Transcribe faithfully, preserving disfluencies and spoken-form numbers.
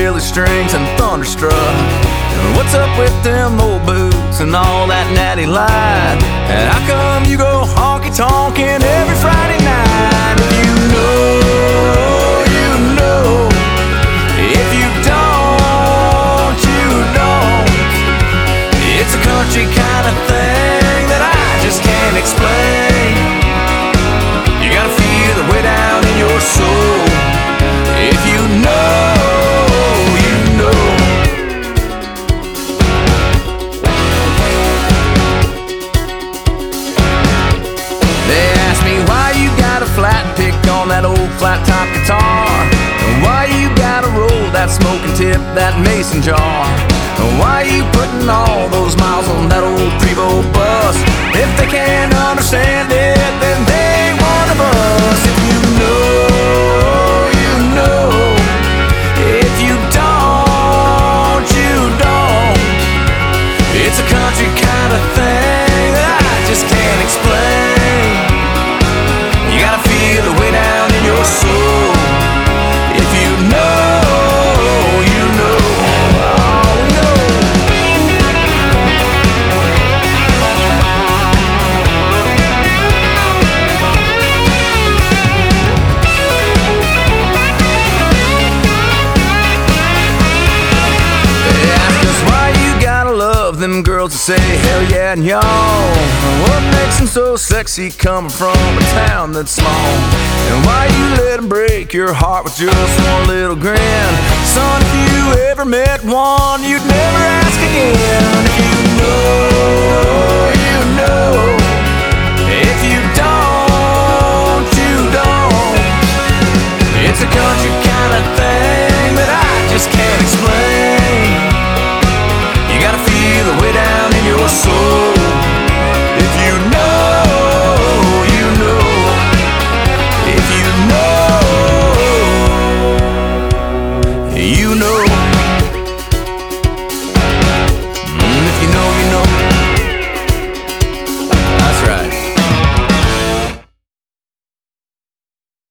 silly strings and thunderstruck. What's up with them old boots and all that natty light? And how come you go honky-tonkin' every Friday night? If you know, you know. If you don't, you don't. It's a country kind of thing that I just can't explain. You gotta feel the way down in your soul. If you know, you know. They ask me why you got a flat pick on that old flat top guitar, and why you gotta roll that smoking tip, that mason jar, and why you putting all those miles on that old Prevost bus. If they can't understand it, then they ain't one of us. If you know, you know. If you don't, you don't. It's a country kind of thing that I just can't explain. You gotta feel the way down in your soul. If you know, you know. Oh, no. They ask us why you gotta love them girls that say hell yeah and y'all. What makes them so sexy coming from a town that's small? And why you let them break your heart with just one little grin? Son, if you ever met one, you'd never ask again. If you know